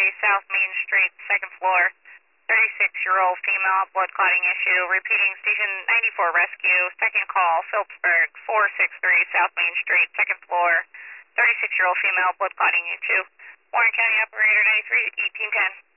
South Main Street, second floor. 36-year-old female, blood clotting issue. Repeating, station 94 rescue, second call, Phillipsburg, 463 South Main Street, second floor. 36-year-old female, blood clotting issue. Warren County operator 93, 1810.